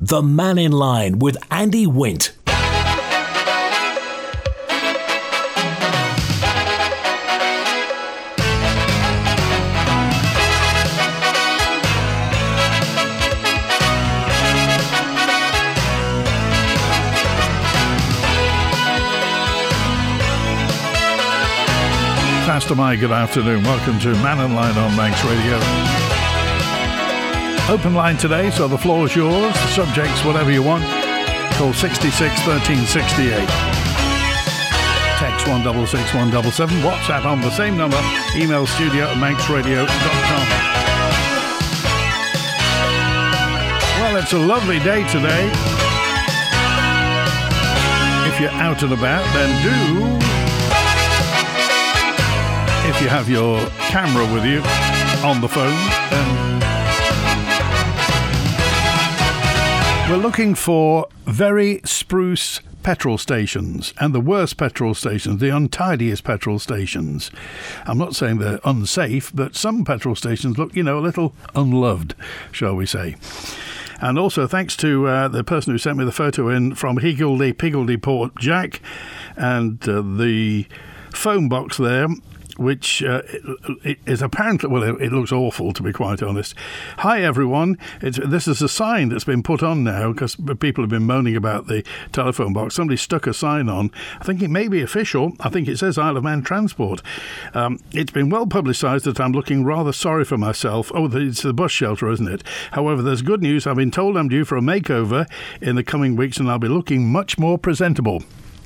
The Man in Line with Andy Wint. Pastor Mike, good afternoon. Welcome to Man and Line on Manx Radio. Open line today, so the floor is yours. The subject's whatever you want. Call 66 1368. Text 166 177. WhatsApp on the same number. Email studio@manxradio.com. Well, it's a lovely day today. If you're out and about, then do... If you have your camera with you on the phone, then we're looking for very spruce petrol stations, and the worst petrol stations, the untidiest petrol stations. I'm not saying they're unsafe, but some petrol stations look, a little unloved, shall we say. And also thanks to the person who sent me the photo in from Higgledy Port Jack, and the phone box there, which is apparently, well, it looks awful, to be quite honest. Hi, everyone. This is a sign that's been put on now because people have been moaning about the telephone box. Somebody stuck a sign on. I think it may be official. I think it says Isle of Man Transport. It's been well publicised that I'm looking rather sorry for myself. Oh, it's the bus shelter, isn't it? However, there's good news. I've been told I'm due for a makeover in the coming weeks and I'll be looking much more presentable.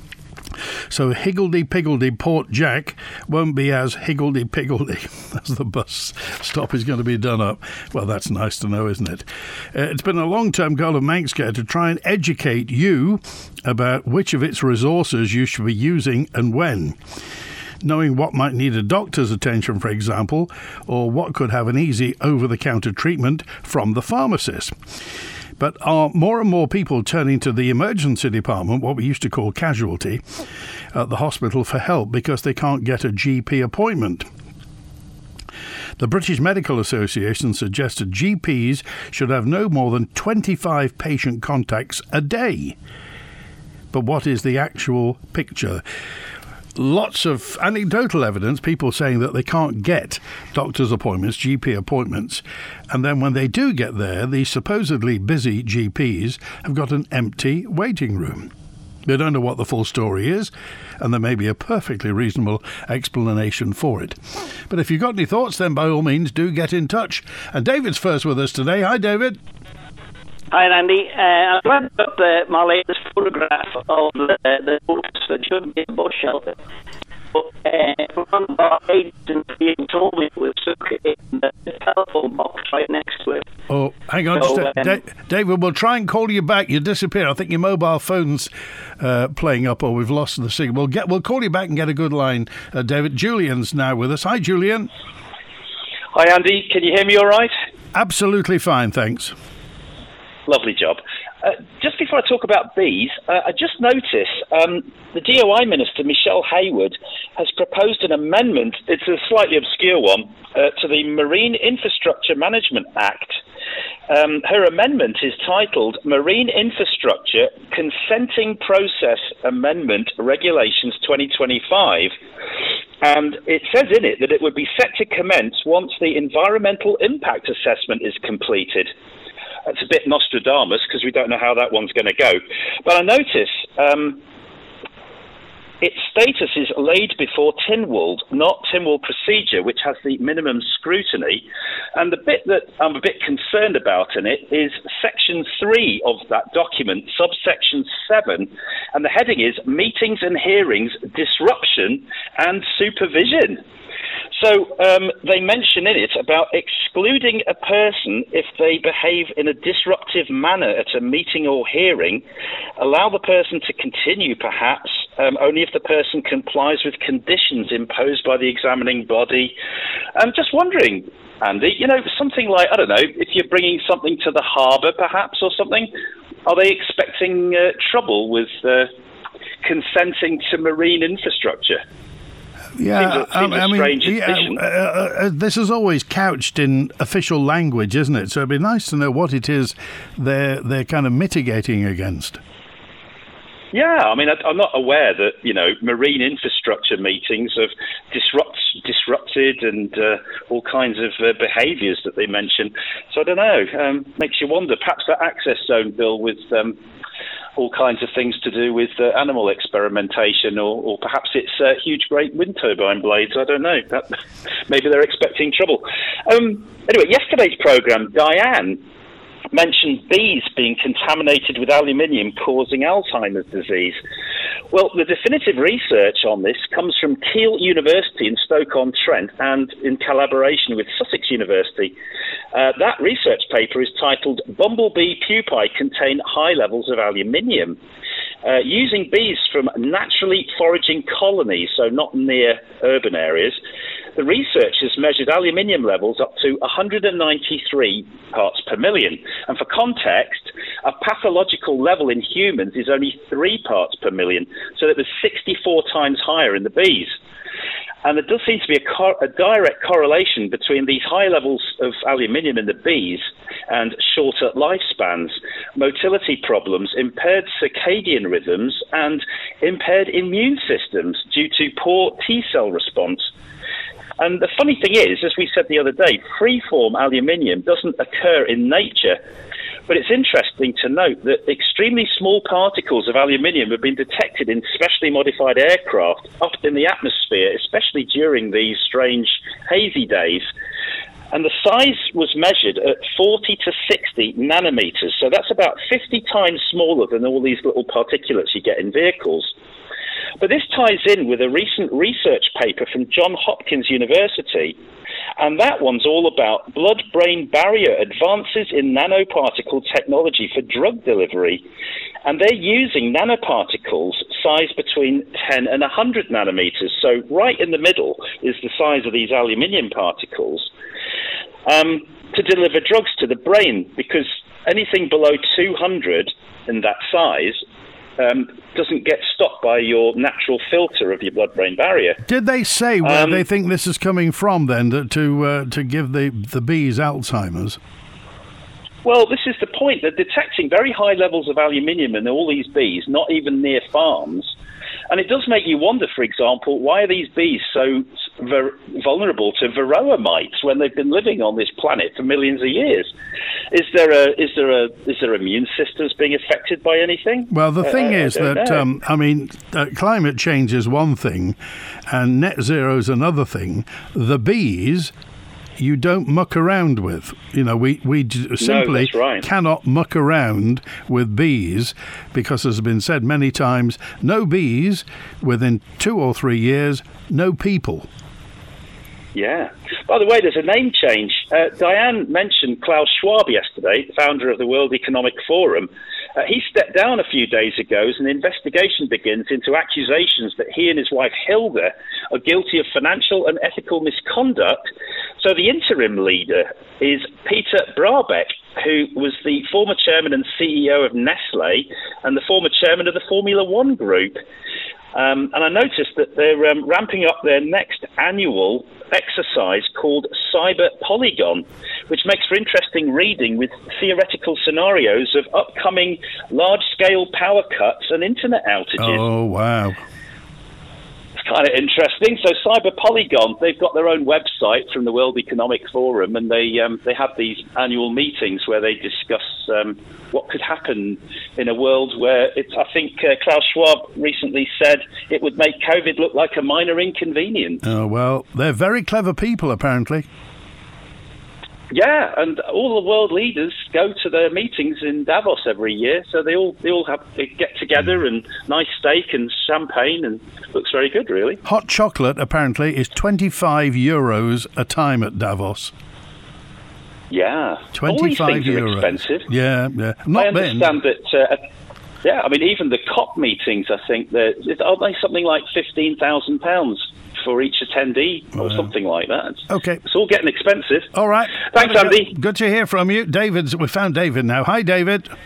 So Higgledy Port Jack won't be as higgledy-piggledy as the bus stop is going to be done up. Well, that's nice to know, isn't it? It's been a long-term goal of Manxcare to try and educate you about which of its resources you should be using and when. Knowing what might need a doctor's attention, for example, or what could have an easy over-the-counter treatment from the pharmacist. But are more and more people turning to the emergency department, what we used to call casualty, at the hospital for help because they can't get a GP appointment? The British Medical Association suggested GPs should have no more than 25 patient contacts a day. But what is the actual picture? Lots of anecdotal evidence, people saying that they can't get doctor's appointments, GP appointments, and then when they do get there, the supposedly busy GPs have got an empty waiting room. They don't know what the full story is, and there may be a perfectly reasonable explanation for it. But if you've got any thoughts, then by all means do get in touch. And David's first with us today. Hi, David. Hi, Andy. I've got my latest photograph of the books that should be a bus shelter. But from about agents being told me it was in the telephone box right next to it. Oh, hang on. David, we'll try and call you back. You disappear. I think your mobile phone's playing up or we've lost the signal. We'll call you back and get a good line, David. Julian's now with us. Hi, Julian. Hi, Andy. Can you hear me all right? Absolutely fine, thanks. Lovely job. Just before I talk about bees, I just noticed the DOI Minister, Michelle Hayward, has proposed an amendment, it's a slightly obscure one, to the Marine Infrastructure Management Act. Her amendment is titled Marine Infrastructure Consenting Process Amendment Regulations 2025. And it says in it that it would be set to commence once the environmental impact assessment is completed. It's a bit Nostradamus because we don't know how that one's going to go. But I notice its status is laid before Tynwald, not Tynwald procedure, which has the minimum scrutiny. And the bit that I'm a bit concerned about in it is Section 3 of that document, subsection 7, and the heading is Meetings and Hearings, Disruption and Supervision. So they mention in it about excluding a person if they behave in a disruptive manner at a meeting or hearing, allow the person to continue perhaps only if the person complies with conditions imposed by the examining body. I'm just wondering, Andy, something like, I don't know, if you're bringing something to the harbour perhaps or something, are they expecting trouble with consenting to marine infrastructure? Yeah, seems a strange admission. This is always couched in official language, isn't it? So it'd be nice to know what it is they're kind of mitigating against. Yeah, I mean, I'm not aware that, marine infrastructure meetings have disrupted and all kinds of behaviours that they mention. So I don't know, makes you wonder. Perhaps that access zone bill with all kinds of things to do with animal experimentation, or perhaps it's huge, great wind turbine blades. I don't know. Maybe they're expecting trouble. Anyway, yesterday's programme, Diane mentioned bees being contaminated with aluminium causing Alzheimer's disease. Well, the definitive research on this comes from Keele University in Stoke-on-Trent and in collaboration with Sussex University. That research paper is titled "Bumblebee Pupae Contain High Levels of Aluminium." Using bees from naturally foraging colonies, so not near urban areas, the researchers measured aluminium levels up to 193 parts per million. And for context, a pathological level in humans is only 3 parts per million, so that was 64 times higher in the bees. And there does seem to be a direct correlation between these high levels of aluminium in the bees and shorter lifespans, motility problems, impaired circadian rhythms, and impaired immune systems due to poor T-cell response. And the funny thing is, as we said the other day, free-form aluminium doesn't occur in nature. But it's interesting to note that extremely small particles of aluminium have been detected in specially modified aircraft up in the atmosphere, especially during these strange hazy days. And the size was measured at 40 to 60 nanometers. So that's about 50 times smaller than all these little particulates you get in vehicles. But this ties in with a recent research paper from Johns Hopkins University, and that one's all about blood-brain barrier advances in nanoparticle technology for drug delivery. And they're using nanoparticles sized between 10 and 100 nanometers, so right in the middle is the size of these aluminium particles, to deliver drugs to the brain, because anything below 200 in that size doesn't get stopped by your natural filter of your blood-brain barrier. Did they say where they think this is coming from then, to give the bees Alzheimer's? Well, this is the point. They're detecting very high levels of aluminium in all these bees, not even near farms. And it does make you wonder, for example, why are these bees so vulnerable to varroa mites when they've been living on this planet for millions of years? Is there immune systems being affected by anything? Well, the thing is that climate change is one thing, and net zero is another thing. The bees, you don't muck around with. We simply cannot muck around with bees, because, as has been said many times, no bees within 2 or 3 years, no people. Yeah. By the way, there's a name change. Diane mentioned Klaus Schwab yesterday, founder of the World Economic Forum. He stepped down a few days ago as an investigation begins into accusations that he and his wife Hilda are guilty of financial and ethical misconduct. So the interim leader is Peter Brabeck, who was the former chairman and CEO of Nestle and the former chairman of the Formula One Group. And I noticed that they're ramping up their next annual exercise called Cyber Polygon, which makes for interesting reading with theoretical scenarios of upcoming large-scale power cuts and internet outages. Oh, wow. It's kind of interesting. So Cyber Polygon, they've got their own website from the World Economic Forum, and they have these annual meetings where they discuss what could happen in a world where I think Klaus Schwab recently said it would make COVID look like a minor inconvenience. Oh, well, they're very clever people, apparently. Yeah, and all the world leaders go to their meetings in Davos every year, so they all get together, and nice steak and champagne, and looks very good, really. Hot chocolate, apparently, is €25 a time at Davos. Yeah. 25 all these things euros. Are expensive. Yeah. I understand that, even the COP meetings, I think, aren't they something like £15,000 for each attendee or something like that? Okay. It's all getting expensive. All right. Thanks, Andy. Good to hear from you. We found David now. Hi, David.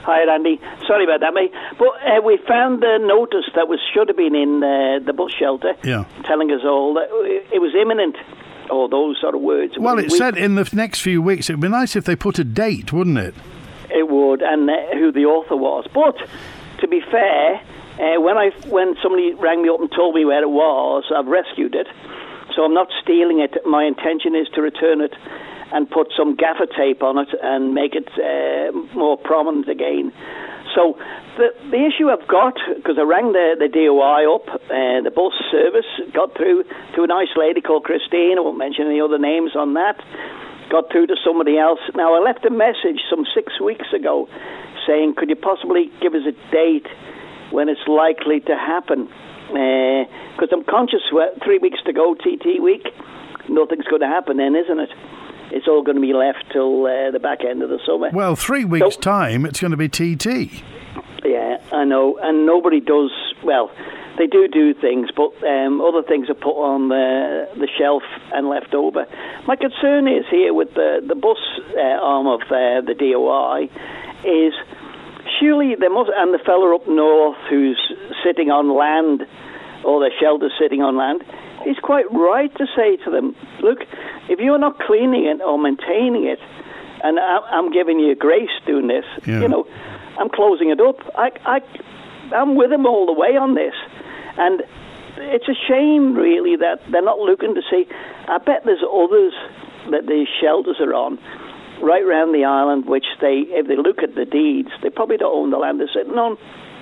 Hi, Randy. Sorry about that, mate. But we found the notice that should have been in the bus shelter, telling us all that it was imminent. All those sort of words. Well, it said in the next few weeks. It'd be nice if they put a date, wouldn't it? It would, and who the author was. But to be fair, when somebody rang me up and told me where it was, I've rescued it. So I'm not stealing it. My intention is to return it and put some gaffer tape on it and make it more prominent again. So the issue I've got, because I rang the DOI up, the bus service, got through to a nice lady called Christine. I won't mention any other names on that. Got through to somebody else. Now, I left a message some 6 weeks ago saying, could you possibly give us a date when it's likely to happen? Because I'm conscious 3 weeks to go, TT week, nothing's going to happen then, isn't it? It's all going to be left till the back end of the summer. Well, 3 weeks' time, it's going to be TT. Yeah, I know. And nobody does, well, they do things, but other things are put on the shelf and left over. My concern is here with the bus arm of the DOI is surely there must, and the fella up north who's sitting on land, or the shelter's sitting on land, he's quite right to say to them, look, if you're not cleaning it or maintaining it, and I'm giving you grace doing this, you know, I'm closing it up. I'm with them all the way on this. And it's a shame, really, that they're not looking to see. I bet there's others that these shelters are on right around the island, which if they look at the deeds, they probably don't own the land they're sitting on.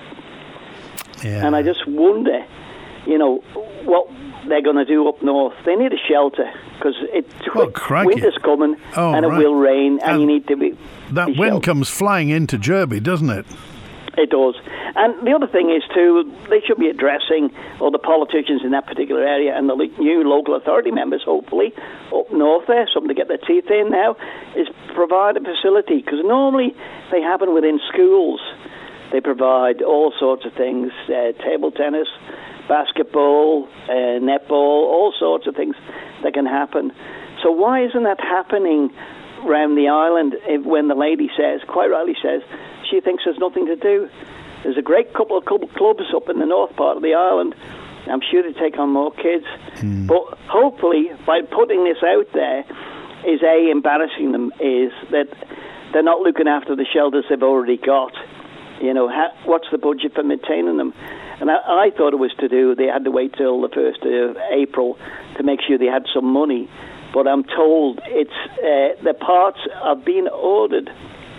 Yeah. And I just wonder, you know, what they're going to do up north. They need a shelter because winter's coming and it will rain, and you need to be. That wind comes flying into Derby, doesn't it? It does. And the other thing is, too, they should be addressing, or the politicians in that particular area and the new local authority members, hopefully, up north there, something to get their teeth in now, is provide a facility. Because normally they happen within schools. They provide all sorts of things, table tennis, basketball, netball, all sorts of things that can happen. So why isn't that happening around the island when the lady says, quite rightly says, she thinks there's nothing to do? There's a great couple of clubs up in the north part of the island. I'm sure they take on more kids. But hopefully, by putting this out there, is embarrassing them, is that they're not looking after the shelters they've already got. You know, what's the budget for maintaining them? And I thought it was they had to wait till the 1st of April to make sure they had some money. But I'm told the parts are being ordered.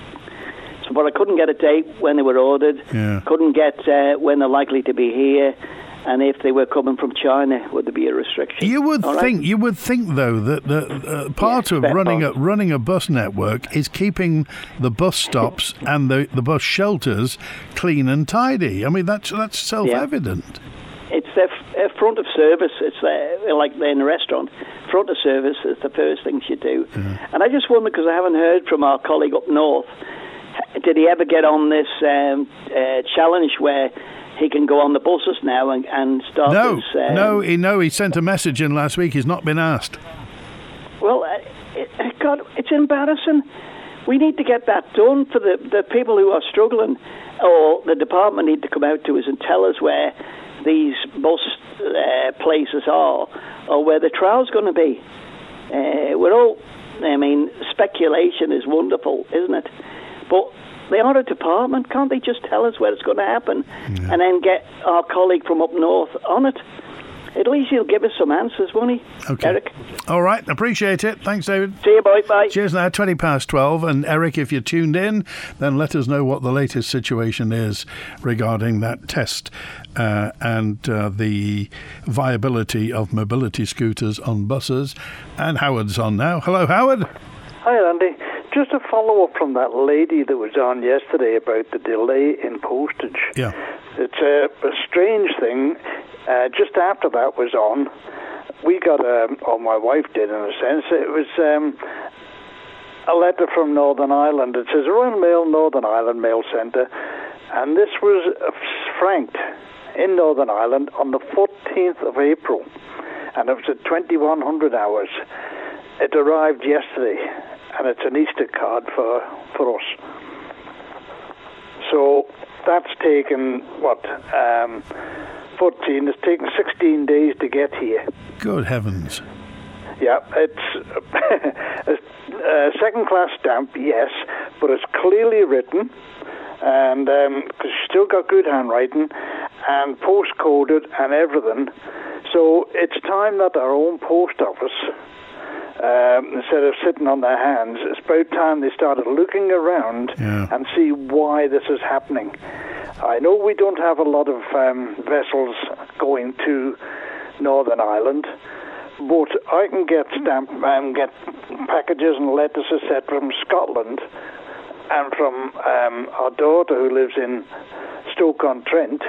But I couldn't get a date when they were ordered. Couldn't get when they're likely to be here, and if they were coming from China, would there be a restriction? You would think though that part of running a bus network is keeping the bus stops and the bus shelters clean and tidy. I mean, that's self-evident. It's their front of service. It's like in a restaurant. Front of service is the first things you do. And I just wonder, because I haven't heard from our colleague up north. Did he ever get on this challenge where he can go on the buses now and start this? No, he sent a message in last week. He's not been asked. Well, God, it's embarrassing. We need to get that done for the people who are struggling, or the department need to come out to us and tell us where these bus places are, or where the trial's going to be. Speculation is wonderful, isn't it? But they are a department. Can't they just tell us where it's going to happen and then get our colleague from up north on it? At least he'll give us some answers, won't he, Eric? All right, appreciate it. Thanks, David. See you, bye. Cheers now, 12:20. And Eric, if you're tuned in, then let us know what the latest situation is regarding that test and the viability of mobility scooters on buses. And Howard's on now. Hello, Howard. Hi, Andy. Just a follow-up from that lady that was on yesterday about the delay in postage. Yeah. It's a strange thing. Just after that was on, we got, or my wife did in a sense, it was a letter from Northern Ireland. It says, Royal Mail, Northern Ireland Mail Centre, and this was franked in Northern Ireland on the 14th of April, and it was at 2100 hours. It arrived yesterday, and it's an Easter card for us. that's taken, 14, it's taken 16 days to get here. Good heavens. Yeah, it's a second-class stamp, yes, but it's clearly written, and because she's still got good handwriting, and post-coded and everything. So it's time that our own post office, instead of sitting on their hands, it's about time they started looking around and see why this is happening. I know we don't have a lot of vessels going to Northern Ireland, but I can get get packages and letters, etc., from Scotland and from our daughter who lives in Stoke-on-Trent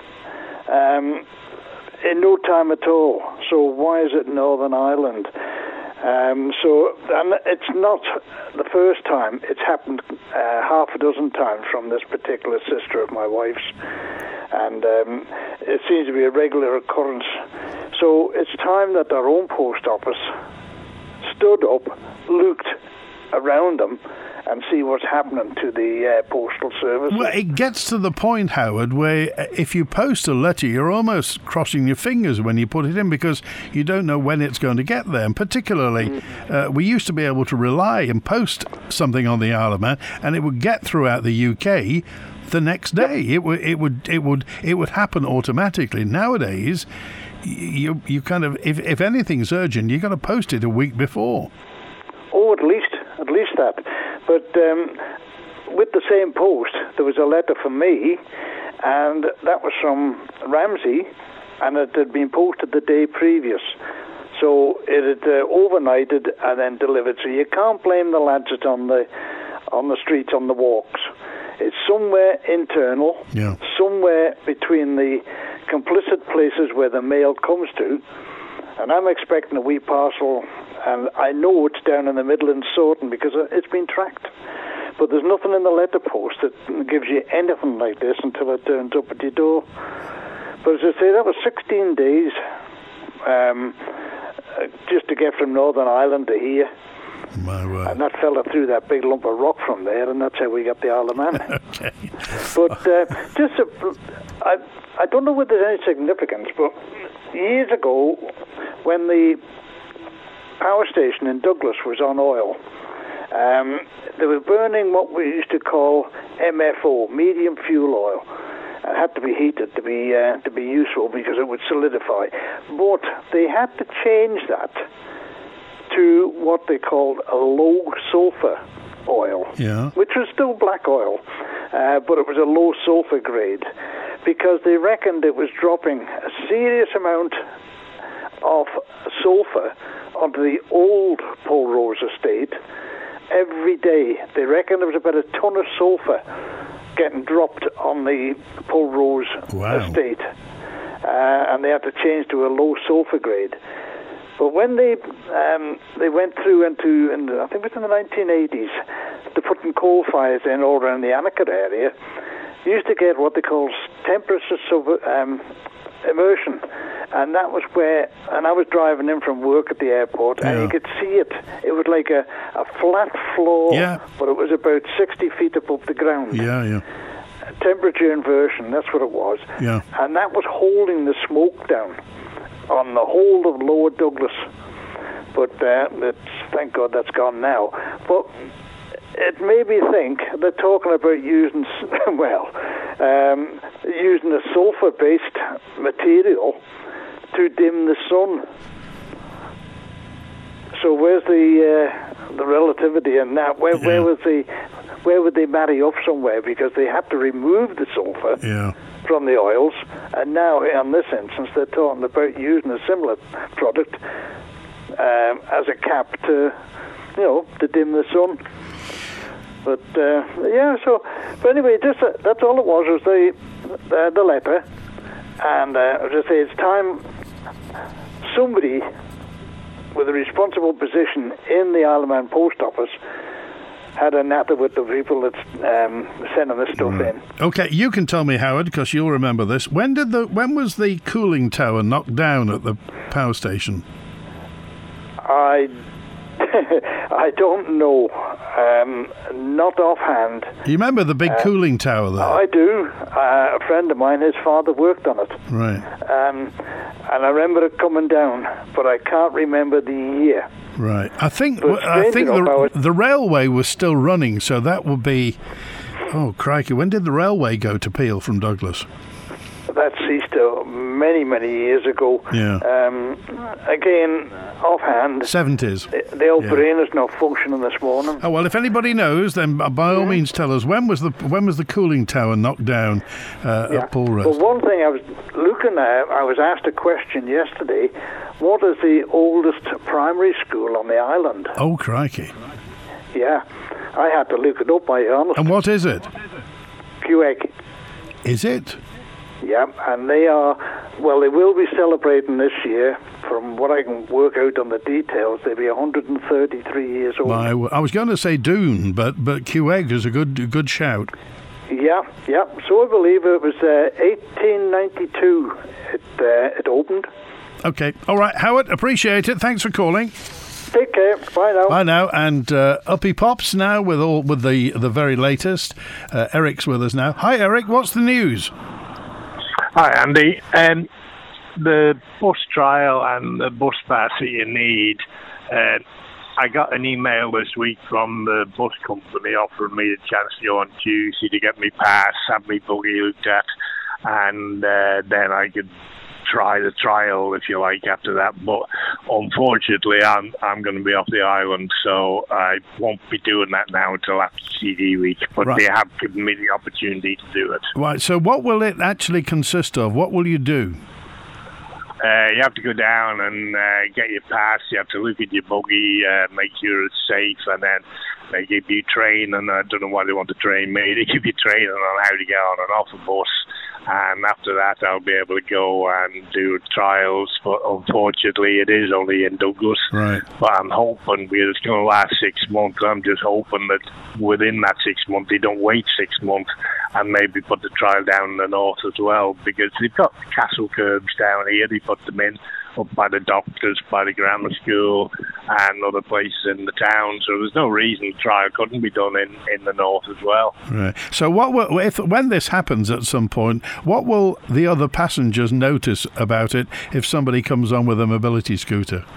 in no time at all. So why is it Northern Ireland? And it's not the first time. It's happened half a dozen times from this particular sister of my wife's, and it seems to be a regular occurrence. So it's time that our own post office stood up, looked around them, and see what's happening to the postal service. Well, it gets to the point, Howard, where if you post a letter, you're almost crossing your fingers when you put it in, because you don't know when it's going to get there. And particularly, we used to be able to rely and post something on the Isle of Man, and it would get throughout the UK the next day. It would happen automatically. Nowadays, you kind of, if anything's urgent, you've got to post it a week before. Oh, at least that. But with the same post, there was a letter from me, and that was from Ramsey, and it had been posted the day previous. So it had overnighted and then delivered. So you can't blame the lads that's on the streets, on the walks. It's somewhere internal, somewhere between the complicit places where the mail comes to, and I'm expecting a wee parcel, and I know it's down in the Midlands sorting because it's been tracked. But there's nothing in the letter post that gives you anything like this until it turns up at your door. But as I say, that was 16 days just to get from Northern Ireland to here. My word. And that fella threw that big lump of rock from there, and that's how we got the Isle of Man. Okay. But I don't know whether there's any significance, but years ago, when the power station in Douglas was on oil, they were burning what we used to call MFO, medium fuel oil. It had to be heated to be useful because it would solidify. But they had to change that to what they called a low sulfur oil, which was still black oil, but it was a low sulfur grade, because they reckoned it was dropping a serious amount of sulfur onto the old Polrose estate every day. They reckoned there was about a ton of sulfur getting dropped on the Polrose estate, and they had to change to a low sulfur grade. But when they went through into, I think it was in the 1980s, to putting coal fires in all around the Annaker area, you used to get what they call temperature immersion. And that was where, and I was driving in from work at the airport, and you could see it. It was like a flat floor, but it was about 60 feet above the ground. Temperature inversion, that's what it was. And that was holding the smoke down on the whole of Lower Douglas. But thank God that's gone now. But it made me think they're talking about using a sulfur-based material to dim the sun. So where's the relativity in that? Where would they marry up somewhere? Because they had to remove the sulfur from the oils, and now in this instance they're talking about using a similar product as a cap to dim the sun. But but anyway, that's all it was the letter. And as I say, it's time somebody with a responsible position in the Isle of Man Post Office had a natter with the people that's sending this stuff in. Okay, you can tell me, Howard, because you'll remember this. When was the cooling tower knocked down at the power station? I don't know. Not offhand. You remember the big cooling tower there? I do. A friend of mine, his father worked on it. Right. And I remember it coming down, but I can't remember the year. Right. I think But strange enough, the railway was still running, so that would be... Oh, crikey. When did the railway go to Peel from Douglas? That ceased many, many years ago. Yeah. Again, offhand... 70s. The old brain is not functioning this morning. Oh, well, if anybody knows, then by all means tell us. When was the cooling tower knocked down at Polrest? Well, one thing I was looking at, I was asked a question yesterday. What is the oldest primary school on the island? Oh, crikey. Yeah. I had to look it up, by honest. And what is it? Cueg. Is it? Yeah, and they will be celebrating this year. From what I can work out on the details, they'll be 133 years old. Well, I was going to say Doon, but Cueg is a good shout. Yeah. So I believe it was 1892 it opened. Okay. All right, Howard, appreciate it. Thanks for calling. Take care. Bye now. Bye now. And Uppy Pops now with the very latest. Eric's with us now. Hi, Eric. What's the news? Hi, Andy. The bus trial and the bus pass that you need, I got an email this week from the bus company offering me a chance to go on Tuesday to get me pass, have me buggy looked at, and then I could try the trial, if you like, after that. But unfortunately, I'm going to be off the island, so I won't be doing that now until after CD week. But They have given me the opportunity to do it. Right. So what will it actually consist of? What will you do? You have to go down and get your pass. You have to look at your buggy, make sure it's safe, and then they give you training. I don't know why they want to train me. They give you training on how to get on and off a bus. And after that, I'll be able to go and do trials. But unfortunately, it is only in Douglas. Right. But I'm hoping, because it's going to last 6 months, I'm just hoping that within that 6 months, they don't wait 6 months and maybe put the trial down in the north as well. Because they've got castle curbs down here. They put them in up by the doctors, by the grammar school, and other places in the town. So there's no reason the trial couldn't be done in the north as well. Right. So when this happens at some point, what will the other passengers notice about it if somebody comes on with a mobility scooter?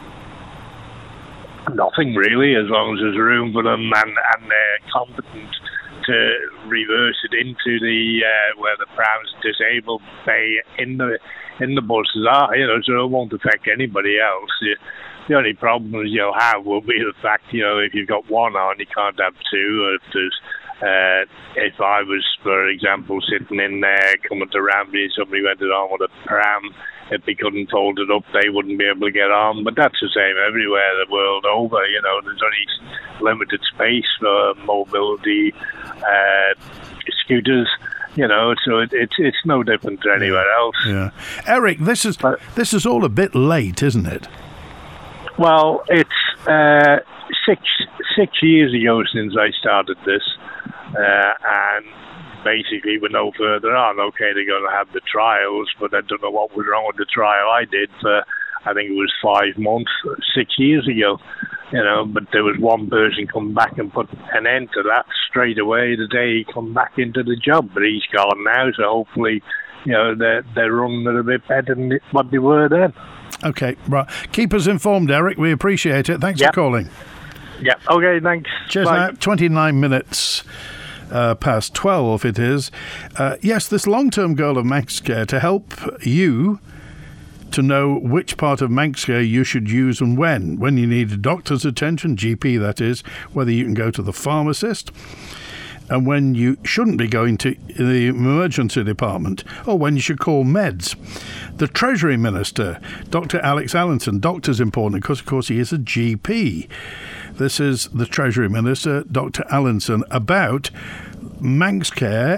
Nothing really, as long as there's room for them and they're competent to reverse it into the where the prams disabled bay in the buses are, so it won't affect anybody else. The only problems you'll have will be the fact, if you've got one on, you can't have two. Or if there's if I was, for example, sitting in there coming to Ramsey and somebody went it on with a pram, if they couldn't hold it up, they wouldn't be able to get on. But that's the same everywhere the world over. There's only limited space for mobility scooters. So it's no different to anywhere else. Yeah, Eric, this is all a bit late, isn't it? Well, it's 6 years ago since I started this, and basically we're no further on. Okay, they're going to have the trials, but I don't know what was wrong with the trial I did for, I think it was 5 months, 6 years ago. But there was one person come back and put an end to that straight away the day he come back into the job. But he's gone now, so hopefully, they're running a bit better than what they were then. Okay, right. Keep us informed, Eric. We appreciate it. Thanks for calling. Yeah. Okay, thanks. Cheers. Bye. Now, 29 minutes past 12 it is. Yes, this long-term goal of ManxCare to help you to know which part of ManxCare you should use and when you need a doctor's attention, GP that is, whether you can go to the pharmacist, and when you shouldn't be going to the emergency department, or when you should call meds. The Treasury Minister, Dr. Alex Allinson. Doctor's important because, of course, he is a GP. This is the Treasury Minister, Dr. Allinson, about ManxCare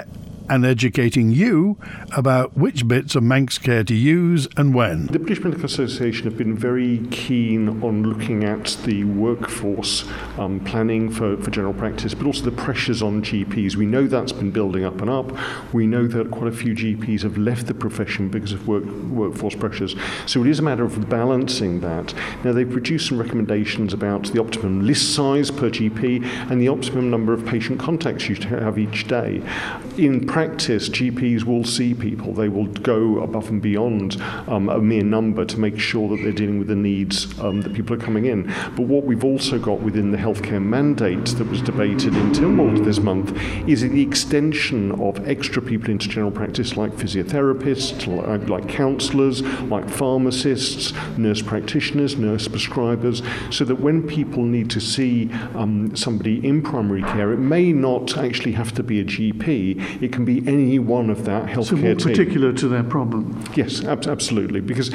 and educating you about which bits of Manx care to use and when. The British Medical Association have been very keen on looking at the workforce planning for general practice, but also the pressures on GPs. We know that's been building up and up. We know that quite a few GPs have left the profession because of workforce pressures. So it is a matter of balancing that. Now, they've produced some recommendations about the optimum list size per GP and the optimum number of patient contacts you have each day. In practice, GPs will see people. They will go above and beyond a mere number to make sure that they're dealing with the needs that people are coming in. But what we've also got within the healthcare mandate that was debated in Tynwald this month is the extension of extra people into general practice, like physiotherapists, like counsellors, like pharmacists, nurse practitioners, nurse prescribers, so that when people need to see somebody in primary care, it may not actually have to be a GP, it can be any one of that healthcare team. So more particular to their problem? Yes, absolutely, because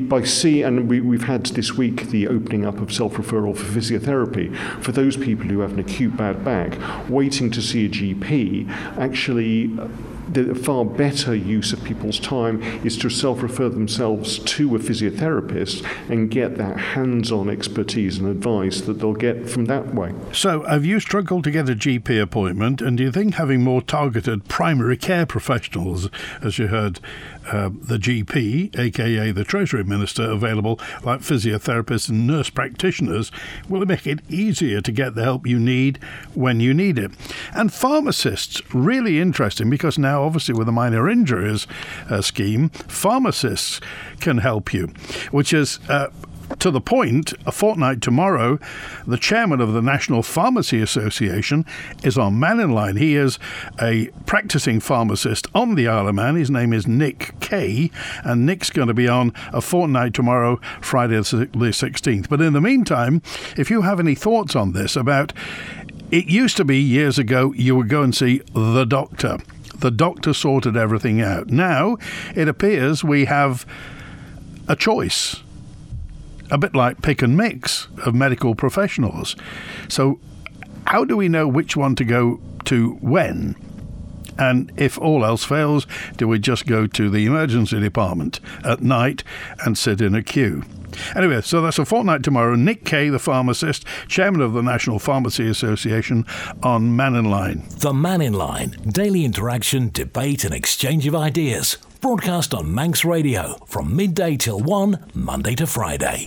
we've had this week the opening up of self-referral for physiotherapy. For those people who have an acute bad back, waiting to see a GP, actually the far better use of people's time is to self-refer themselves to a physiotherapist and get that hands-on expertise and advice that they'll get from that way. So, have you struggled to get a GP appointment, and do you think having more targeted primary care professionals, as you heard the GP, aka the Treasury Minister, available, like physiotherapists and nurse practitioners, will make it easier to get the help you need when you need it? And pharmacists, really interesting, because now obviously with the minor injuries scheme, pharmacists can help you, which is to the point. A fortnight tomorrow, the chairman of the National Pharmacy Association is on Man in Line. He is a practicing pharmacist on the Isle of Man. His name is Nick Kay, and Nick's going to be on a fortnight tomorrow, Friday the 16th. But in the meantime, if you have any thoughts on this about, it used to be years ago you would go and see the doctor. The doctor sorted everything out. Now, it appears we have a choice, a bit like pick and mix of medical professionals. So how do we know which one to go to when? And if all else fails, do we just go to the emergency department at night and sit in a queue? Anyway, so that's a fortnight tomorrow. Nick Kay, the pharmacist, chairman of the National Pharmacy Association, on Man in Line. The Man in Line, daily interaction, debate and exchange of ideas. Broadcast on Manx Radio from midday till 1, Monday to Friday.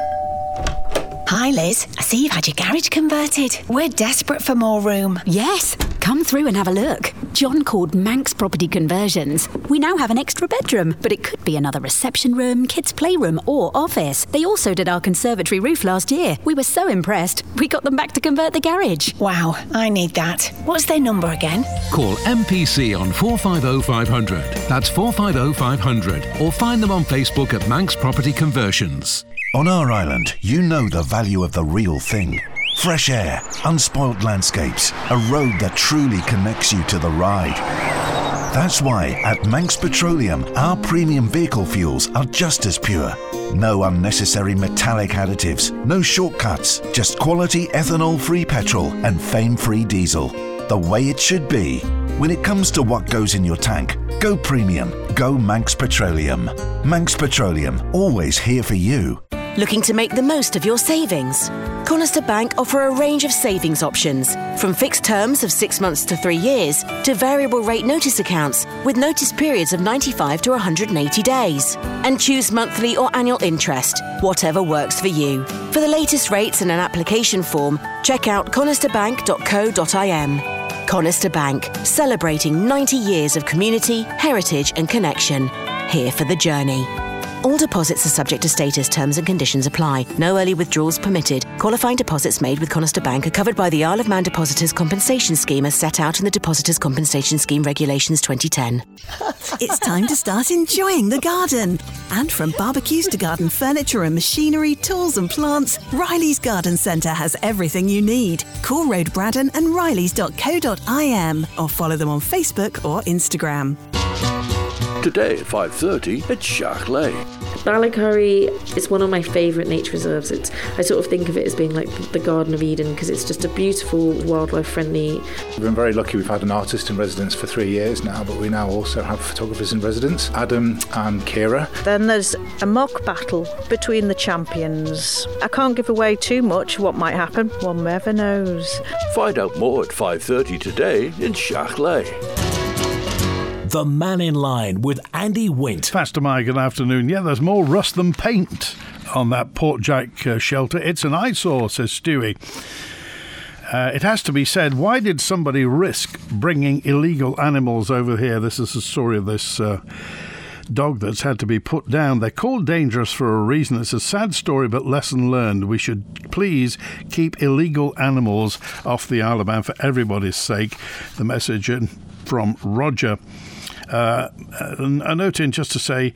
Hi Liz, I see you've had your garage converted. We're desperate for more room. Yes, come through and have a look. John called Manx Property Conversions. We now have an extra bedroom, but it could be another reception room, kids' playroom or office. They also did our conservatory roof last year. We were so impressed, we got them back to convert the garage. Wow, I need that. What's their number again? Call MPC on 450 500. That's 450 500. Or find them on Facebook at Manx Property Conversions. On our island, you know the value of the real thing. Fresh air, unspoilt landscapes, a road that truly connects you to the ride. That's why at Manx Petroleum, our premium vehicle fuels are just as pure. No unnecessary metallic additives, no shortcuts, just quality ethanol-free petrol and fame-free diesel. The way it should be. When it comes to what goes in your tank, go premium, go Manx Petroleum. Manx Petroleum, always here for you. Looking to make the most of your savings? Conister Bank offer a range of savings options, from fixed terms of 6 months to 3 years to variable rate notice accounts with notice periods of 95 to 180 days. And choose monthly or annual interest, whatever works for you. For the latest rates and an application form, check out conisterbank.co.im. Conister Bank, celebrating 90 years of community, heritage and connection. Here for the journey. All deposits are subject to status, terms and conditions apply. No early withdrawals permitted. Qualifying deposits made with Conister Bank are covered by the Isle of Man Depositors Compensation Scheme as set out in the Depositors Compensation Scheme Regulations 2010. It's time to start enjoying the garden. And from barbecues to garden furniture and machinery, tools and plants, Riley's Garden Centre has everything you need. Call Road Braddon and rileys.co.im or follow them on Facebook or Instagram. Today at 5:30, it's Shark Lay. Ballycurry is one of my favourite nature reserves. I sort of think of it as being like the Garden of Eden because it's just a beautiful, wildlife-friendly. We've been very lucky. We've had an artist in residence for 3 years now, but we now also have photographers in residence, Adam and Kira. Then there's a mock battle between the champions. I can't give away too much what might happen. One never knows. Find out more at 5:30 today in Shachley. The Man in Line with Andy Wint. Pastor Mike, good afternoon. Yeah, there's more rust than paint on that Port Jack shelter. It's an eyesore, says Stewie. It has to be said, why did somebody risk bringing illegal animals over here? This is the story of this dog that's had to be put down. They're called dangerous for a reason. It's a sad story, but lesson learned. We should please keep illegal animals off the Isle of Man for everybody's sake. The message from Roger. A note in just to say,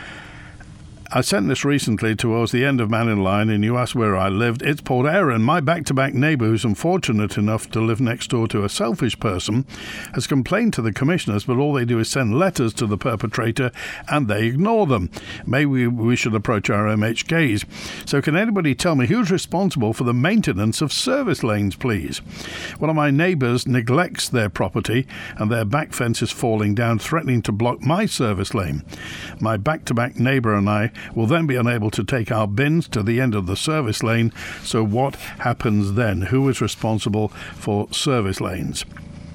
I sent this recently towards the end of Man in Line, and you asked where I lived. It's Port Erin. My back-to-back neighbour, who's unfortunate enough to live next door to a selfish person, has complained to the commissioners, but all they do is send letters to the perpetrator, and they ignore them. Maybe we should approach our MHKs. So can anybody tell me who's responsible for the maintenance of service lanes, please? One of my neighbours neglects their property, and their back fence is falling down, threatening to block my service lane. My back-to-back neighbour and I will then be unable to take our bins to the end of the service lane. So what happens then? Who is responsible for service lanes?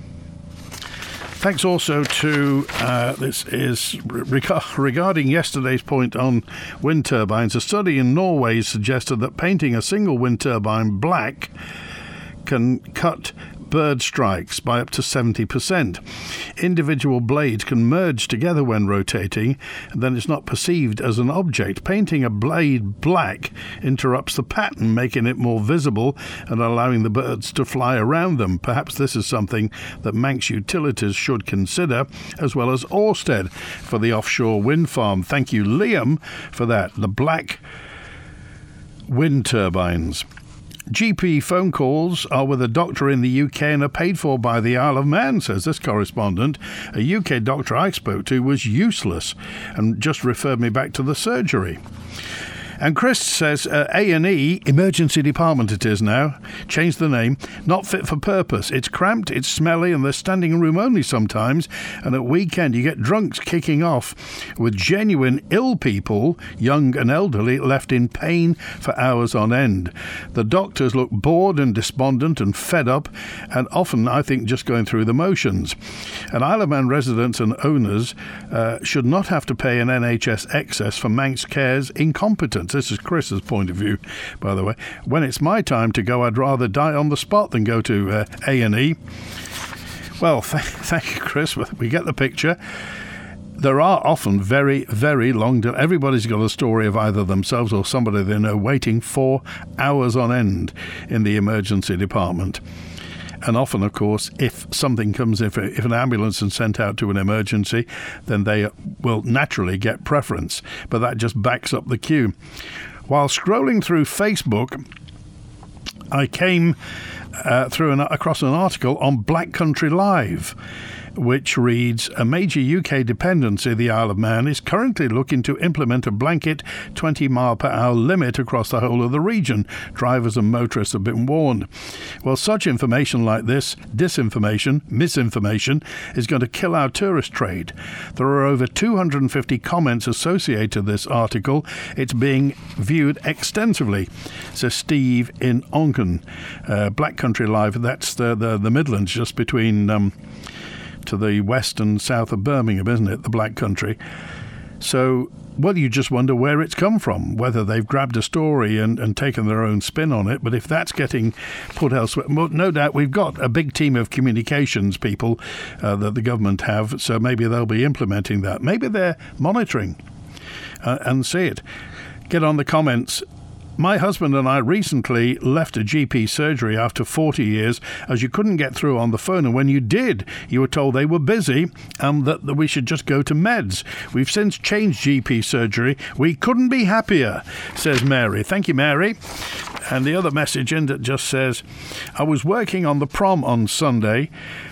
Thanks also to, this is regarding yesterday's point on wind turbines. A study in Norway suggested that painting a single wind turbine black can cut bird strikes by up to 70%. Individual blades can merge together when rotating, and then it's not perceived as an object. Painting a blade black interrupts the pattern, making it more visible and allowing the birds to fly around them. Perhaps this is something that Manx Utilities should consider, as well as Ørsted for the offshore wind farm. Thank you, Liam, for that. The black wind turbines. GP phone calls are with a doctor in the UK and are paid for by the Isle of Man, says this correspondent. A UK doctor I spoke to was useless and just referred me back to the surgery. And Chris says A&E, emergency department it is now, changed the name, not fit for purpose. It's cramped, it's smelly, and they're standing room only sometimes. And at weekend you get drunks kicking off with genuine ill people, young and elderly, left in pain for hours on end. The doctors look bored and despondent and fed up, and often, I think, just going through the motions. And Isle of Man residents and owners should not have to pay an NHS excess for Manx Care's incompetence. This is Chris's point of view, by the way. When it's my time to go, I'd rather die on the spot than go to A&E. Well, thank you, Chris. We get the picture. There are often very, very long... Everybody's got a story of either themselves or somebody they know waiting for hours on end in the emergency department. And often, of course, if something comes, if an ambulance is sent out to an emergency, then they will naturally get preference. But that just backs up the queue. While scrolling through Facebook, I came across an article on Black Country Live, which reads, a major UK dependency, the Isle of Man, is currently looking to implement a blanket 20-mile-per-hour limit across the whole of the region. Drivers and motorists have been warned. Well, such information like this, disinformation, misinformation, is going to kill our tourist trade. There are over 250 comments associated with this article. It's being viewed extensively, says Steve in Onken. Black Country Live, that's the Midlands, just between... to the west and south of Birmingham, isn't it, the Black Country? So, well, you just wonder where it's come from, whether they've grabbed a story and taken their own spin on it. But if that's getting put elsewhere, no doubt we've got a big team of communications people that the government have, so maybe they'll be implementing that. Maybe they're monitoring and see it. Get on the comments. My husband and I recently left a GP surgery after 40 years as you couldn't get through on the phone, and when you did, you were told they were busy and that we should just go to meds. We've since changed GP surgery. We couldn't be happier, says Mary. Thank you, Mary. And the other message in that just says, I was working on the prom on Sunday.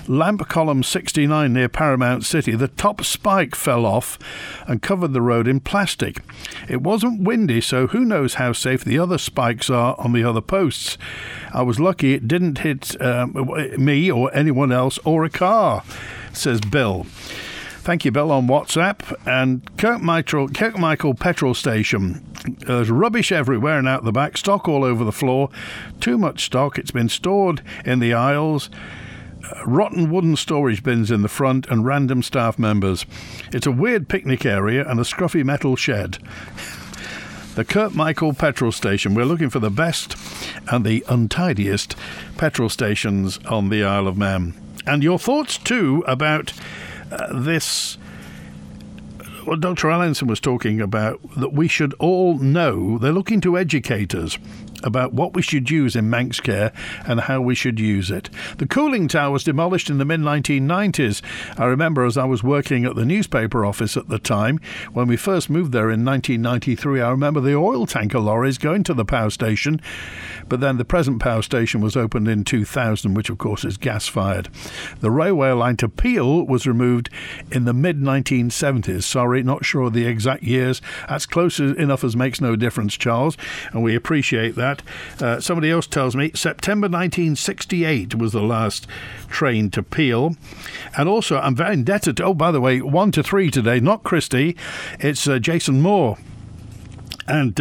lamp column 69 near Paramount City. The top spike fell off and covered the road in plastic. It wasn't windy, so who knows how safe the other spikes are on the other posts. I was lucky it didn't hit me or anyone else or a car, says Bill. Thank you, Bill, on WhatsApp. And Kirkmichael petrol station. There's rubbish everywhere and out the back, stock all over the floor. Too much stock. It's been stored in the aisles. Rotten wooden storage bins in the front and random staff members. It's a weird picnic area and a scruffy metal shed. The Kirkmichael petrol station. We're looking for the best and the untidiest petrol stations on the Isle of Man. And your thoughts, too, about this, what Dr. Allinson was talking about, that we should all know. They're looking to educate us about what we should use in Manx care and how we should use it. The cooling tower was demolished in the mid-1990s. I remember as I was working at the newspaper office at the time, when we first moved there in 1993, I remember the oil tanker lorries going to the power station, but then the present power station was opened in 2000, which of course is gas-fired. The railway line to Peel was removed in the mid-1970s. Sorry, not sure of the exact years. That's close enough as makes no difference, Charles, and we appreciate that. Somebody else tells me September 1968 was the last train to Peel. And also, I'm very indebted to, oh, by the way, 1 to 3 today, not Christy, it's Jason Moore. And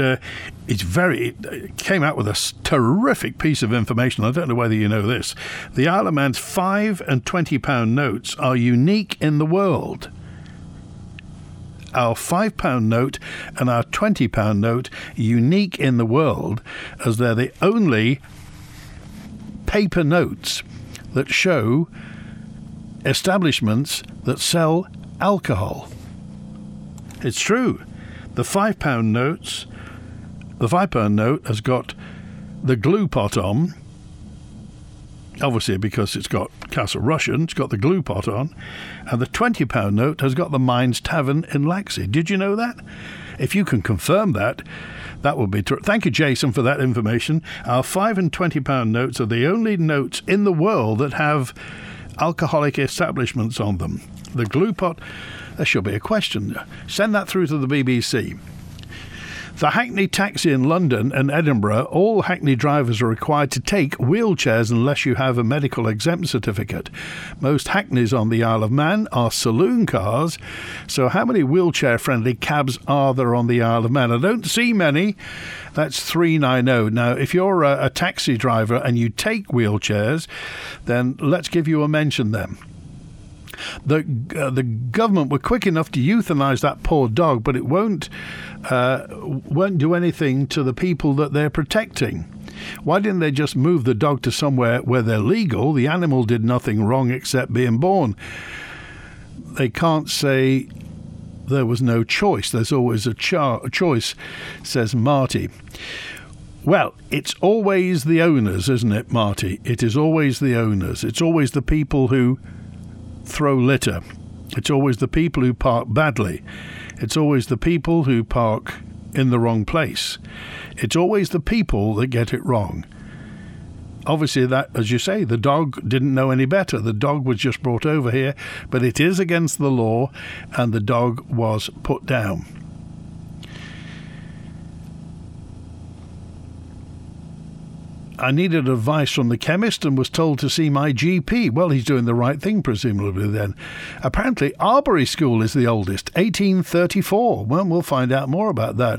it came out with a terrific piece of information. I don't know whether you know this. The Isle of Man's £5 and £20 notes are unique in the world. Our £5 note and our £20 note unique in the world, as they're the only paper notes that show establishments that sell alcohol. It's true. The £5 note has got the glue pot on, obviously because it's got Castle Rushen, it's got the glue pot on, and the £20 note has got the Mines Tavern in Laxey. Did you know that? If you can confirm that, that would be true. Thank you, Jason, for that information. Our £5 and £20 notes are the only notes in the world that have alcoholic establishments on them. The glue pot, there should be a question. Send that through to the BBC. The Hackney taxi in London and Edinburgh, all Hackney drivers are required to take wheelchairs unless you have a medical exempt certificate. Most Hackneys on the Isle of Man are saloon cars, so how many wheelchair-friendly cabs are there on the Isle of Man? I don't see many. That's 390. Now, if you're a taxi driver and you take wheelchairs, then let's give you a mention then. The government were quick enough to euthanise that poor dog, but it won't do anything to the people that they're protecting. Why didn't they just move the dog to somewhere where they're legal? The animal did nothing wrong except being born. They can't say there was no choice. There's always a choice, says Marty. Well, it's always the owners, isn't it, Marty? It is always the owners. It's always the people who throw litter. It's always the people who park badly. It's always the people who park in the wrong place. It's always the people that get it wrong. Obviously, that, as you say, the dog didn't know any better. The dog was just brought over here, but it is against the law, and the dog was put down. I needed advice from the chemist and was told to see my GP. Well, he's doing the right thing, presumably, then. Apparently, Arbury School is the oldest, 1834. Well, we'll find out more about that.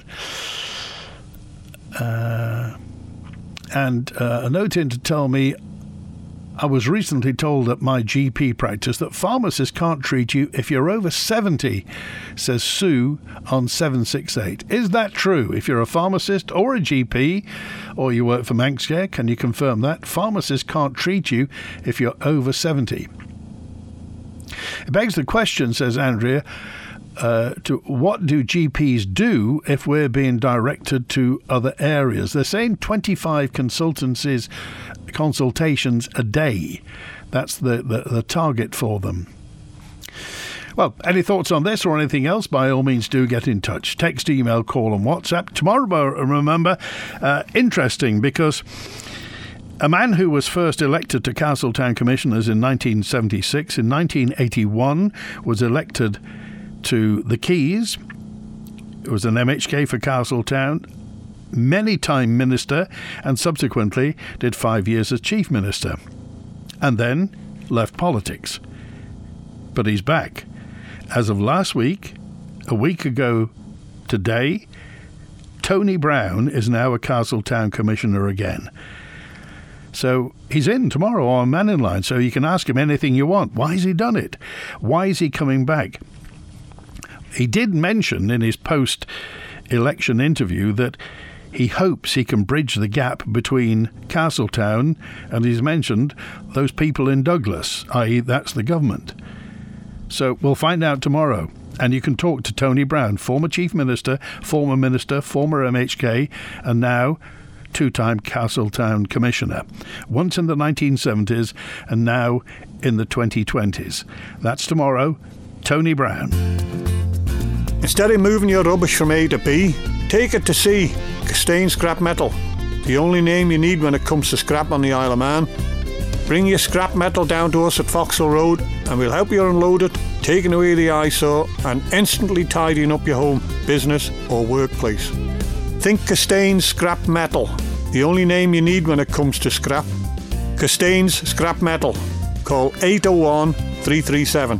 And a note in to tell me, I was recently told at my GP practice that pharmacists can't treat you if you're over 70, says Sue on 768. Is that true? If you're a pharmacist or a GP, or you work for Manx Care, can you confirm that? Pharmacists can't treat you if you're over 70. It begs the question, says Andrea, to what do GPs do if we're being directed to other areas? They're saying 25 consultations a day. That's the target for them. Well, any thoughts on this or anything else, by all means do get in touch. Text, email, call and WhatsApp. Tomorrow, remember, interesting because A man who was first elected to Castletown Commissioners in 1976, in 1981 was elected to the Keys. It was an MHK for Castletown, many-time minister, and subsequently did 5 years as chief minister, and then left politics. But he's back. As of last week, a week ago today, Tony Brown is now a Castletown Commissioner again. So he's in tomorrow on Man in Line, so you can ask him anything you want. Why has he done it? Why is he coming back? He did mention in his post-election interview that he hopes he can bridge the gap between Castletown and he's mentioned those people in Douglas, i.e. that's the government. So we'll find out tomorrow. And you can talk to Tony Brown, former Chief Minister, former MHK, and now two-time Castletown Commissioner, once in the 1970s and now in the 2020s. That's tomorrow. Tony Brown. Instead of moving your rubbish from A to B, take it to C. Castaigne Scrap Metal. The only name you need when it comes to scrap on the Isle of Man. Bring your scrap metal down to us at Foxhill Road and we'll help you unload it, taking away the eyesore and instantly tidying up your home, business or workplace. Think Castaigne Scrap Metal. The only name you need when it comes to scrap. Castaigne's Scrap Metal. Call 801 337.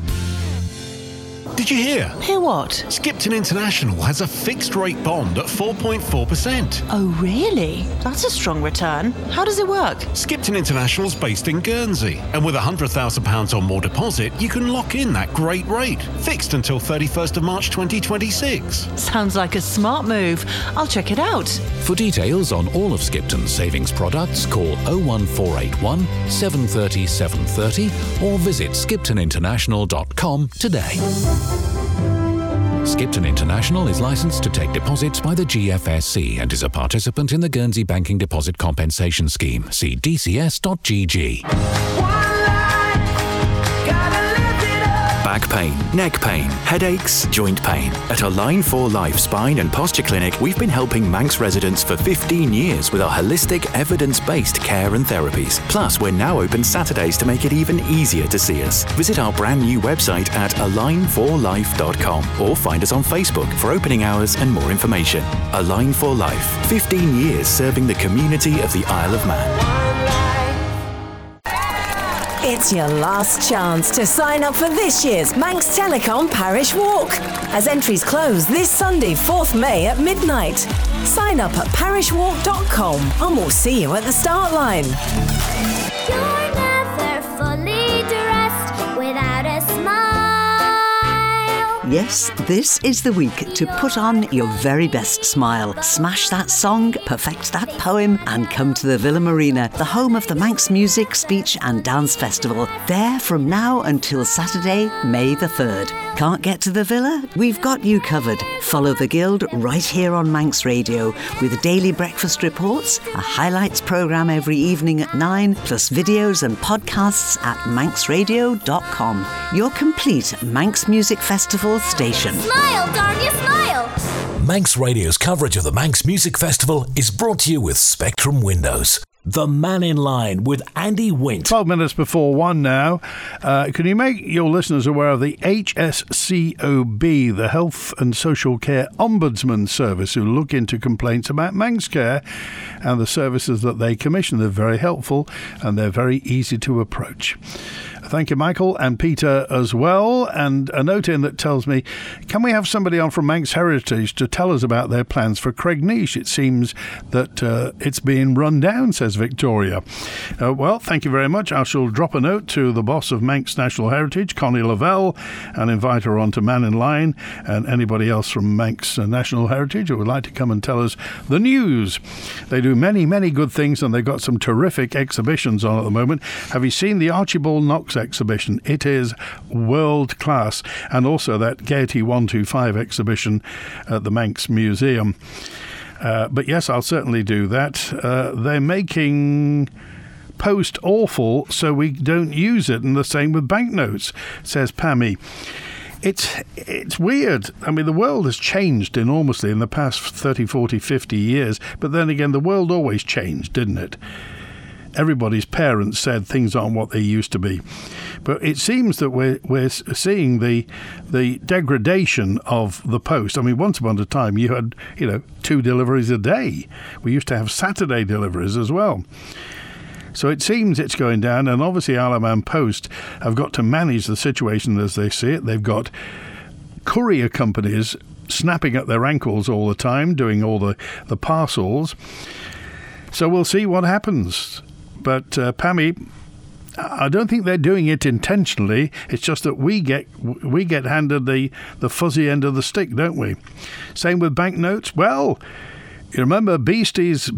Did you hear? Hear what? Skipton International has a fixed rate bond at 4.4%. Oh, really? That's a strong return. How does it work? Skipton International's based in Guernsey, and with £100,000 or more deposit, you can lock in that great rate, fixed until 31st of March 2026. Sounds like a smart move. I'll check it out. For details on all of Skipton's savings products, call 01481 730 730 or visit skiptoninternational.com today. Skipton International is licensed to take deposits by the GFSC and is a participant in the Guernsey Banking Deposit Compensation Scheme. See dcs.gg. Back pain, neck pain, headaches, joint pain. At Align for Life Spine and Posture Clinic, we've been helping Manx residents for 15 years with our holistic, evidence-based care and therapies. Plus, we're now open Saturdays to make it even easier to see us. Visit our brand new website at alignforlife.com or find us on Facebook for opening hours and more information. Align for Life, 15 years serving the community of the Isle of Man. It's your last chance to sign up for this year's Manx Telecom Parish Walk, as entries close this Sunday, 4th May at midnight. Sign up at parishwalk.com and we'll see you at the start line. You're never fully dressed without a smile. Yes, this is the week to put on your very best smile. Smash that song, perfect that poem, and come to the Villa Marina, the home of the Manx Music, Speech and Dance Festival. There from now until Saturday, May the 3rd. Can't get to the Villa? We've got you covered. Follow the Guild right here on Manx Radio with daily breakfast reports, a highlights programme every evening at 9, plus videos and podcasts at manxradio.com. Your complete Manx Music Festival station. Smile, darn you, smile! Manx Radio's coverage of the Manx Music Festival is brought to you with Spectrum Windows. The Man in Line with Andy Wint. 12 minutes before 1 now. Can you make your listeners aware of the HSCOB, the Health and Social Care Ombudsman Service, who look into complaints about Manx Care and the services that they commission? They're very helpful and they're very easy to approach. Thank you, Michael, and Peter as well. And a note in that tells me, can we have somebody on from Manx Heritage to tell us about their plans for Cregnish? It seems that it's being run down, says Victoria. Well, thank you very much. I shall drop a note to the boss of Manx National Heritage, Connie Lavelle, and invite her on to Man in Line, and anybody else from Manx National Heritage who would like to come and tell us the news. They do many, many good things, and they've got some terrific exhibitions on at the moment. Have you seen the Archibald Knox exhibition? It is world class, and also that Gaiety 125 exhibition at the Manx Museum. But yes, I'll certainly do that. They're making post awful so we don't use it, and the same with banknotes, says Pammy. It's weird. I mean, the world has changed enormously in the past 30, 40, 50 years, but then again, the world always changed, didn't it? everybody's parents said things aren't what they used to be. But it seems that we're seeing the degradation of the post. I mean, once upon a time you had 2 deliveries a day. We used to have Saturday deliveries as well. So it seems it's going down, and obviously Isle of Man Post have got to manage the situation as they see it. They've got courier companies snapping at their ankles all the time, doing all the parcels. So we'll see what happens. But Pammy, I don't think they're doing it intentionally. It's just that we get handed the fuzzy end of the stick, don't we? Same with banknotes. Well, you remember Beastie's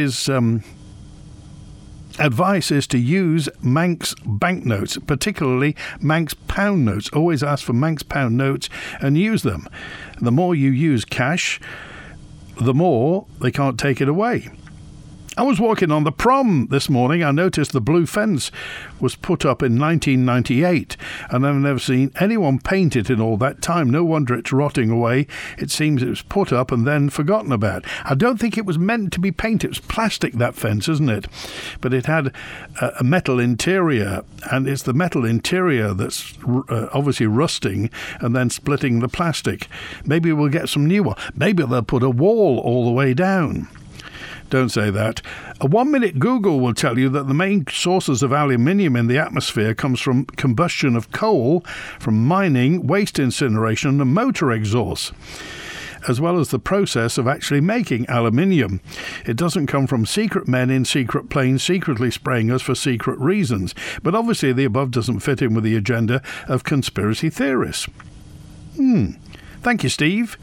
advice is to use Manx banknotes, particularly Manx pound notes. Always ask for Manx pound notes and use them. The more you use cash, the more they can't take it away. I was walking on the prom this morning. I noticed the blue fence was put up in 1998, and I've never seen anyone paint it in all that time. No wonder it's rotting away. It seems it was put up and then forgotten about. I don't think it was meant to be painted. It was plastic, that fence, isn't it? But it had a metal interior, and it's the metal interior that's obviously rusting and then splitting the plastic. Maybe we'll get some new one. Maybe they'll put a wall all the way down. Don't say that. A 1-minute Google will tell you that the main sources of aluminium in the atmosphere comes from combustion of coal, from mining, waste incineration and motor exhaust, as well as the process of actually making aluminium. It doesn't come from secret men in secret planes secretly spraying us for secret reasons. But obviously the above doesn't fit in with the agenda of conspiracy theorists. Thank you, Steve.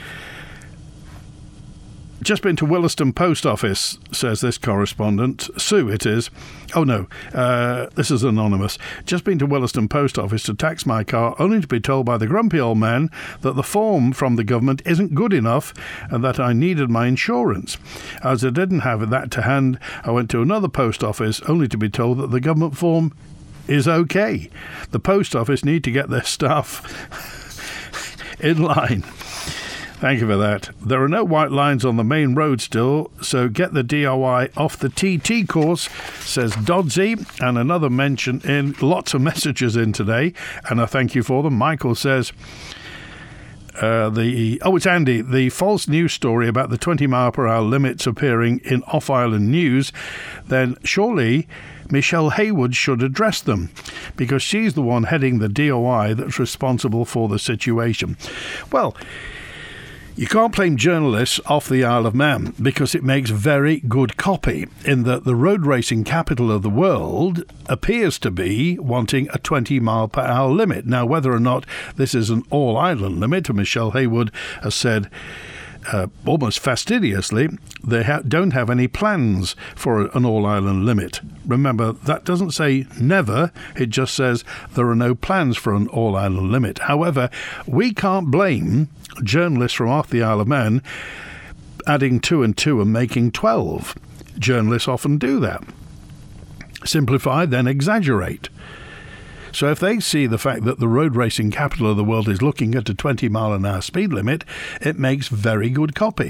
Just been to Williston Post Office, says this correspondent. Sue, it is. Oh, no, this is anonymous. Just been to Williston Post Office to tax my car, only to be told by the grumpy old man that the form from the government isn't good enough and that I needed my insurance. As I didn't have that to hand, I went to another post office, only to be told that the government form is okay. The post office need to get their staff in line. Thank you for that. There are no white lines on the main road still, so get the DIY off the TT course, says Dodsey. And another mention in, lots of messages in today, and I thank you for them. Michael says, it's Andy. The false news story about the 20 mile per hour limits appearing in off-island news, then surely Michelle Haywood should address them, because she's the one heading the DOI that's responsible for the situation. Well, you can't blame journalists off the Isle of Man, because it makes very good copy in that the road racing capital of the world appears to be wanting a 20 mile per hour limit. Now, whether or not this is an all-island limit, Michelle Haywood has said almost fastidiously, they don't have any plans for an all-island limit. Remember, that doesn't say never, it just says there are no plans for an all-island limit. However, we can't blame journalists from off the Isle of Man adding 2 and 2 and making 12. Journalists often do that. Simplify, then exaggerate. So if they see the fact that the road racing capital of the world is looking at a 20 mile an hour speed limit, it makes very good copy.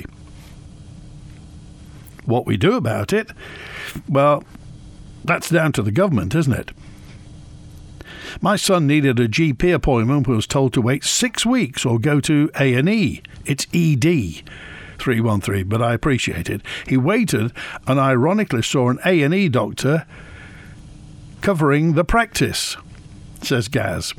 What we do about it, well, that's down to the government, isn't it? My son needed a GP appointment, was told to wait 6 weeks or go to A&E. It's ED 313, but I appreciate it. He waited and ironically saw an A&E doctor covering the practice, says Gaz.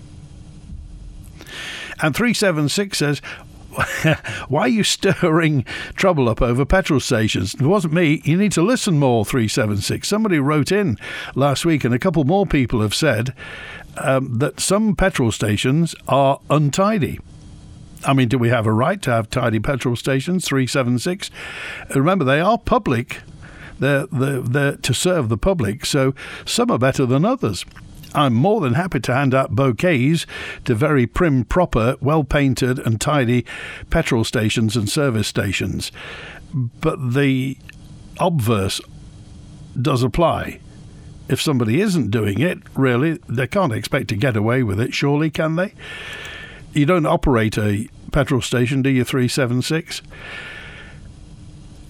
And 376 says, why are you stirring trouble up over petrol stations? It wasn't me. You need to listen more, 376. Somebody wrote in last week, and a couple more people have said that some petrol stations are untidy. I mean, do we have a right to have tidy petrol stations, 376? Remember, they are public. They're to serve the public, so some are better than others. I'm more than happy to hand out bouquets to very prim, proper, well-painted and tidy petrol stations and service stations. But the obverse does apply. If somebody isn't doing it, really, they can't expect to get away with it, surely, can they? You don't operate a petrol station, do you, 376?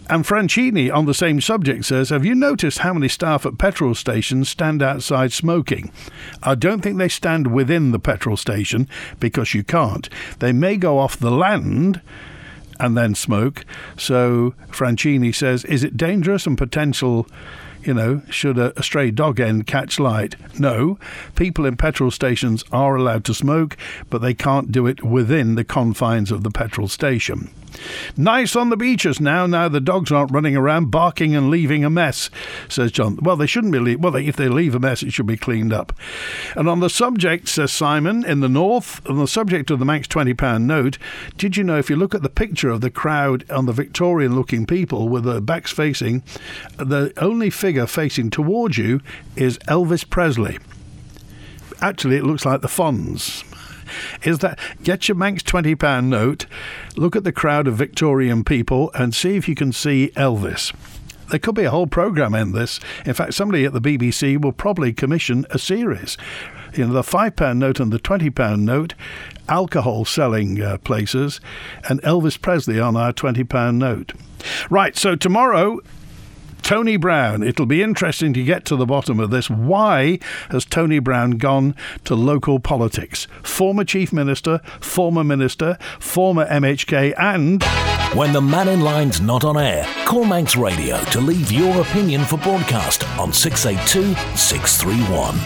And Franchini, on the same subject, says, have you noticed how many staff at petrol stations stand outside smoking? I don't think they stand within the petrol station, because you can't. They may go off the land and then smoke. So Franchini says, is it dangerous and potential, should a stray dog end catch light? No, people in petrol stations are allowed to smoke, but they can't do it within the confines of the petrol station. Nice on the beaches now the dogs aren't running around barking and leaving a mess, says John. Well, they shouldn't be. If they leave a mess, it should be cleaned up. And on the subject, says Simon, in the north, on the subject of the Manx £20 note, did you know if you look at the picture of the crowd on the Victorian-looking people with their backs facing, the only figure facing towards you is Elvis Presley. Actually, it looks like the Fonz. Get your Manx £20 note, look at the crowd of Victorian people and see if you can see Elvis. There could be a whole programme in this. In fact, somebody at the BBC will probably commission a series. The £5 note and the £20 note, alcohol selling places, and Elvis Presley on our £20 note. Right, so tomorrow, Tony Brown. It'll be interesting to get to the bottom of this. Why has Tony Brown gone to local politics? Former Chief Minister, former Minister, former MHK and... When the Man in Line's not on air, call Manx Radio to leave your opinion for broadcast on 682 631.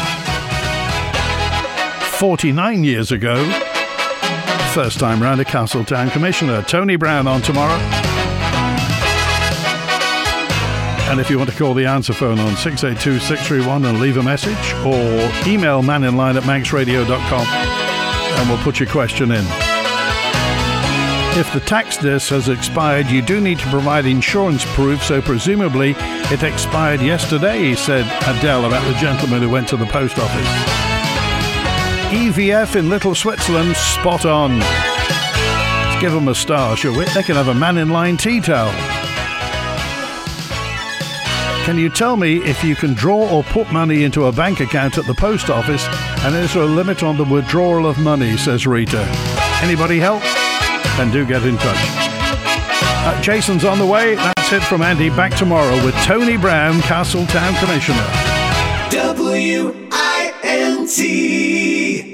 49 years ago, first time round a Castletown Commissioner. Tony Brown on tomorrow. And if you want to call the answer phone on 682 631 and leave a message, or email maninline@manxradio.com and we'll put your question in. If the tax disc has expired, you do need to provide insurance proof, so presumably it expired yesterday, said Adele about the gentleman who went to the post office. EVF in Little Switzerland, spot on. Let's give them a star, shall we? They can have a Man in Line tea towel. Can you tell me if you can draw or put money into a bank account at the post office, and is there a limit on the withdrawal of money, says Rita. Anybody help? Then do get in touch. Jason's on the way. That's it from Andy. Back tomorrow with Tony Brown, Castletown Commissioner. WINT